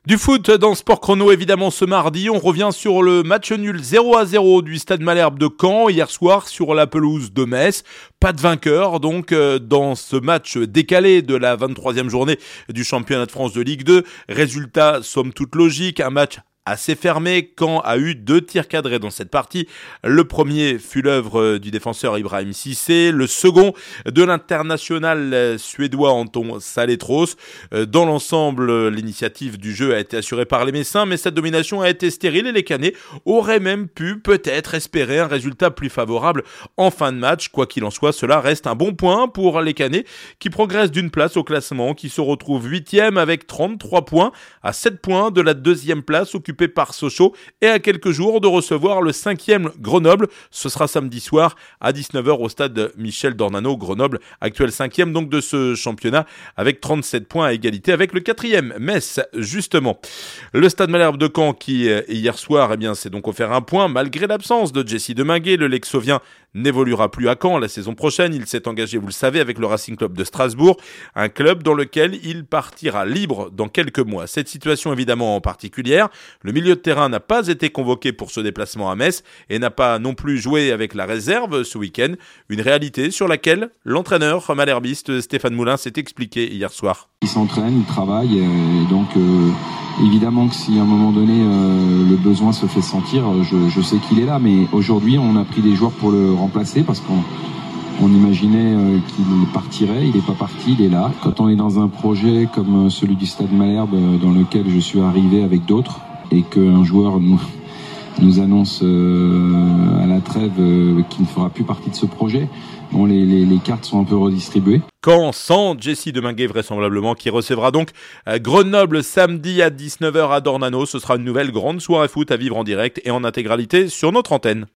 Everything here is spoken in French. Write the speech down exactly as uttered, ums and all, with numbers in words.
Du foot dans Sport Chrono, évidemment, ce mardi, on revient sur le match nul zéro à zéro du Stade Malherbe de Caen hier soir sur la pelouse de Metz. Pas de vainqueur donc euh, dans ce match décalé de la vingt-troisième journée du championnat de France de Ligue deux. Résultat somme toute logique, un match assez fermé. Caen a eu deux tirs cadrés dans cette partie. Le premier fut l'œuvre du défenseur Ibrahim Cissé, le second de l'international suédois Anton Saletros. Dans l'ensemble, l'initiative du jeu a été assurée par les Messins, mais cette domination a été stérile et les Canets auraient même pu peut-être espérer un résultat plus favorable en fin de match. Quoi qu'il en soit, cela reste un bon point pour les Canets qui progressent d'une place au classement, qui se retrouvent huitième avec trente-trois points à sept points de la deuxième place occupée par Sochaux et à quelques jours de recevoir le cinquième Grenoble. Ce sera samedi soir à dix-neuf heures au stade Michel Dornano. Grenoble, actuel cinquième donc de ce championnat avec trente-sept points à égalité avec le quatrième Metz justement. Le stade Malherbe de Caen qui hier soir eh bien, s'est donc offert un point malgré l'absence de Jesse Deminguet. Le Lexovien n'évoluera plus à Caen la saison prochaine. Il s'est engagé, vous le savez, avec le Racing Club de Strasbourg, un club dans lequel il partira libre dans quelques mois. Cette situation évidemment en particulière, le milieu de terrain n'a pas été convoqué pour ce déplacement à Metz et n'a pas non plus joué avec la réserve ce week-end. Une réalité sur laquelle l'entraîneur malherbiste Stéphane Moulin s'est expliqué hier soir. Il s'entraîne, il travaille et donc euh, évidemment que si à un moment donné euh, le besoin se fait sentir, je, je sais qu'il est là. Mais aujourd'hui, on a pris des joueurs pour le remplacer parce qu'on on imaginait euh, qu'il partirait. Il n'est pas parti, il est là. Quand on est dans un projet comme celui du Stade Malherbe euh, dans lequel je suis arrivé avec d'autres, et qu'un joueur nous, nous annonce euh, à la trêve euh, qu'il ne fera plus partie de ce projet, bon, les, les, les cartes sont un peu redistribuées. Caen sans Jesse Deminguet vraisemblablement, qui recevra donc Grenoble samedi à dix-neuf heures à Dornano. Ce sera une nouvelle grande soirée foot à vivre en direct et en intégralité sur notre antenne.